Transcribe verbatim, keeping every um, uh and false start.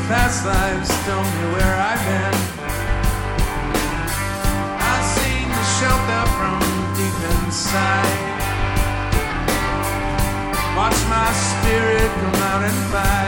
past lives told me where I've been. I've seen the shelter from deep inside. Watch my spirit come out and fight.